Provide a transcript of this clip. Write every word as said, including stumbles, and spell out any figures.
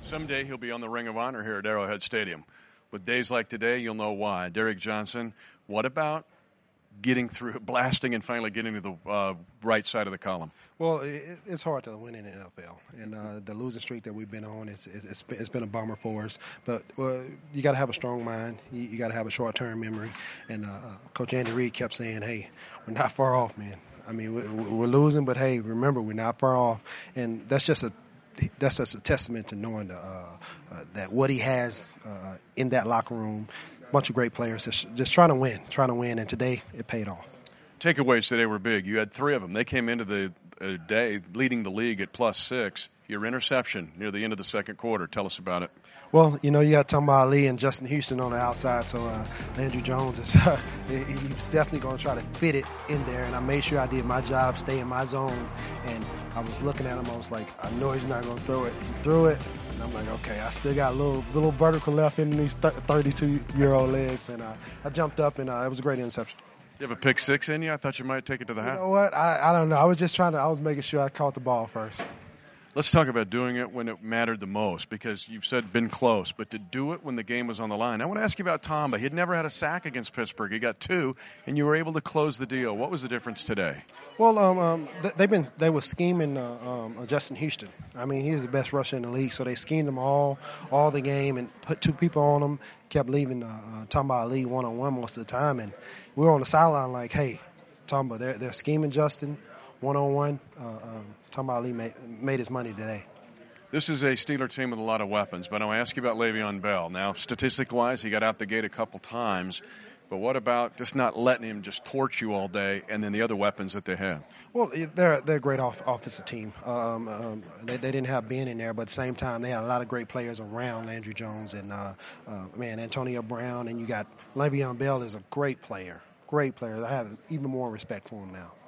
Someday he'll be on the Ring of Honor here at Arrowhead Stadium. With days like today, you'll know why. Derek Johnson, what about getting through, blasting and finally getting to the uh, right side of the column? Well, it, it's hard to win in the N F L, and uh, the losing streak that we've been on, it's, it's, been, it's been a bummer for us. But well, you got to have a strong mind. You, you got to have a short-term memory. And uh, Coach Andy Reid kept saying, hey, we're not far off, man. I mean, we're, we're losing, but, hey, remember, we're not far off. And that's just a that's just a testament to knowing the, uh, uh, that what he has uh, in that locker room, a bunch of great players, just, just trying to win, trying to win. And today it paid off. Takeaways today were big. You had three of them. They came into the uh, day leading the league at plus six. Your interception near the end of the second quarter. Tell us about it. Well, you know, you got Tamba Ali and Justin Houston on the outside, so uh, Landry Jones is uh, he's definitely going to try to fit it in there. And I made sure I did my job, stay in my zone. And I was looking at him, I was like, I know he's not going to throw it. He threw it, and I'm like, okay, I still got a little little vertical left in these thirty-two-year-old legs. And uh, I jumped up, and uh, it was a great interception. You have a pick six in you? I thought you might take it to the house. You know what? I, I don't know. I was just trying to – I was making sure I caught the ball first. Let's talk about doing it when it mattered the most, because you've said been close, but to do it when the game was on the line. I want to ask you about Tamba. He'd never had a sack against Pittsburgh. He got two, and you were able to close the deal. What was the difference today? Well, um, um, they've been they were scheming uh, um, Justin Houston. I mean, he's the best rusher in the league, so they schemed him all all the game and put two people on him, kept leaving uh, uh, Tamba Ali one-on-one most of the time, and we were on the sideline like, hey, Tamba, they're, they're scheming Justin one-on-one. Uh, um, Tamba Ali made, made his money today. This is a Steeler team with a lot of weapons, but I want to ask you about Le'Veon Bell. Now, statistic-wise, he got out the gate a couple times, but what about just not letting him just torch you all day, and then the other weapons that they have? Well, they're they're a great off, offensive team. Um, um, they, they didn't have Ben in there, but at the same time, they had a lot of great players around Landry Jones and, uh, uh, man, Antonio Brown, and you got Le'Veon Bell is a great player, great player. I have even more respect for him now.